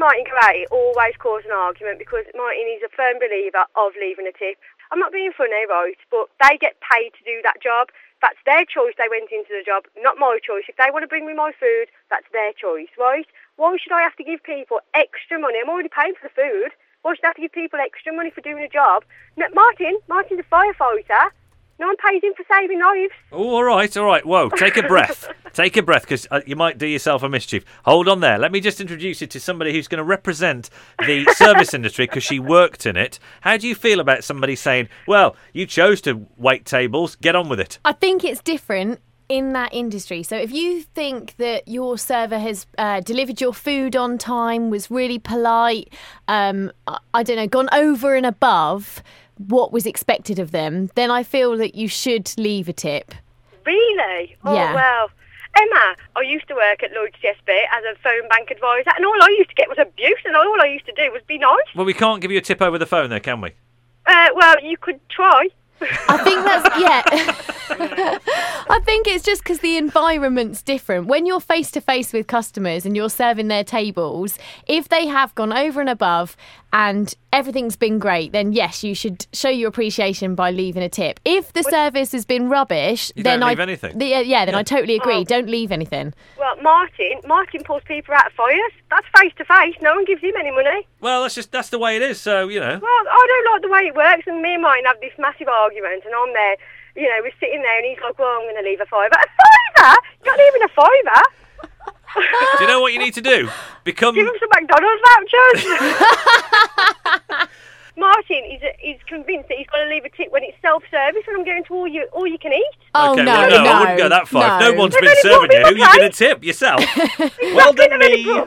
Martin go at it always cause an argument because Martin is a firm believer of leaving a tip. I'm not being funny, right, but they get paid to do that job. That's their choice. They went into the job, not my choice. If they want to bring me my food, that's their choice, right? Why should I have to give people extra money? I'm already paying for the food. Why should I have to give people extra money for doing a job? No, Martin's a firefighter. No one pays him for saving lives. Oh, all right. Whoa, take a breath. Take a breath, because you might do yourself a mischief. Hold on there. Let me just introduce you to somebody who's going to represent the service industry because she worked in it. How do you feel about somebody saying, well, you chose to wait tables, get on with it? I think it's different in that industry. So if you think that your server has delivered your food on time, was really polite, I don't know, gone over and above what was expected of them, then I feel that you should leave a tip. Really? Oh, yeah. Well, Emma, I used to work at Lloyds TSB as a phone bank advisor, and all I used to get was abuse, and all I used to do was be nice. Well, we can't give you a tip over the phone there, can we? Well, you could try. I think that's, yeah. I think it's just because the environment's different. When you're face to face with customers and you're serving their tables, if they have gone over and above and everything's been great, then yes, you should show your appreciation by leaving a tip. If the service has been rubbish, then don't leave anything. I totally agree. Don't leave anything. Well, Martin pulls people out of fires. That's face to face. No one gives him any money. Well, that's the way it is. So you know. Well, I don't like the way it works, and me and Martin have this massive argument, and I'm there. You know, we're sitting there, and he's like, "Well, I'm going to leave a fiver." A fiver? You're not leaving a fiver. Do you know what you need to do? Give him some McDonald's vouchers. Martin is convinced that he's got to leave a tip when it's self-service, and I'm going to all you can eat. Oh, okay, no, I wouldn't go that far. No. No one's been serving you. You're going to tip yourself. Well done, me.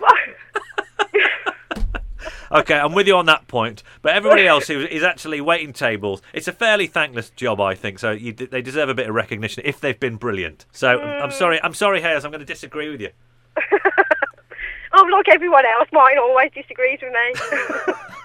Okay, I'm with you on that point. But everybody else who is actually waiting tables, it's a fairly thankless job, I think. So they deserve a bit of recognition if they've been brilliant. So I'm sorry, Hayes. I'm going to disagree with you. I'm like everyone else. Martin always disagrees with me.